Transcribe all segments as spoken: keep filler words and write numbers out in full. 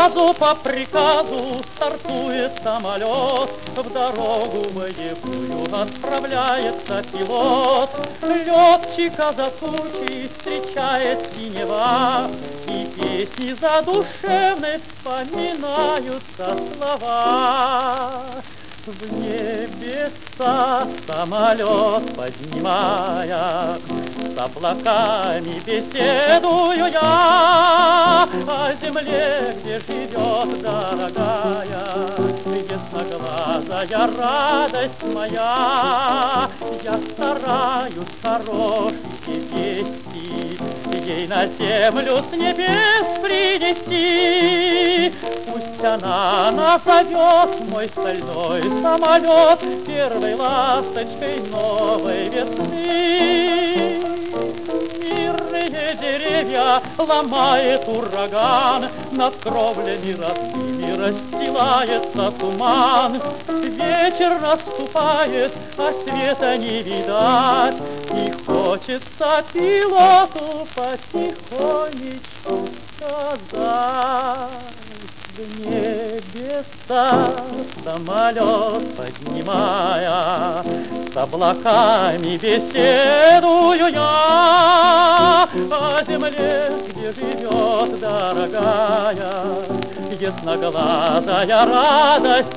Сразу по приказу стартует самолет, в дорогу боевую отправляется пилот. Летчика за тучей встречает синева, и песни задушевной вспоминаются слова. В небеса самолет поднимая, с облаками беседую я о земле, где живет дорогая, ясноглазая радость моя. Я стараюсь хорошие вести ей на землю с небес принести. Пусть она назовет мой стальной самолет первой ласточкой новой весны. Мирные деревья ломает ураган, над кровлями родными расстилается туман. Вечер наступает, а света не видать, и хочется пилоту потихонечку сказать. В небеса самолет поднимая, с облаками беседую я о земле, где живет дорогая, ясноглазая радость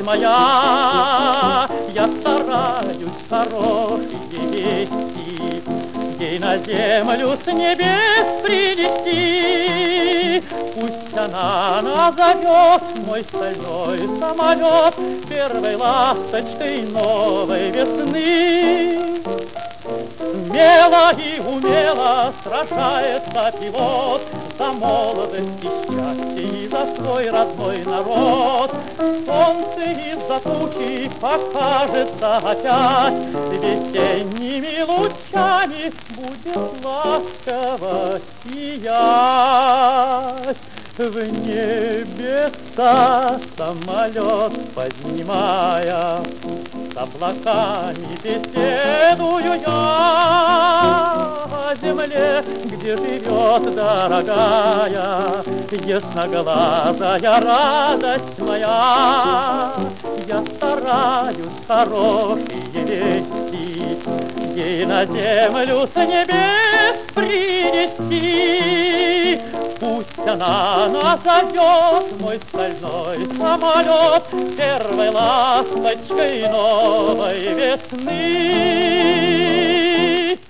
моя. Я стараюсь хорошие вести ей на землю с небес принести. Пусть она назовет мой стальной самолет первой ласточкой новой весны. Смело и умело сражается пилот за молодость и счастье и за свой родной народ. Солнце из-за тучи покажется опять, весенними лучами будет ласково сиять. В небеса самолет поднимая, с облаками беседую я о земле, где живет дорогая, ясноглазая радость моя. Я стараюсь хорошие вести ей на землю с небес принести. Пусть она назовет мой стальной самолет первой ласточкой новой весны.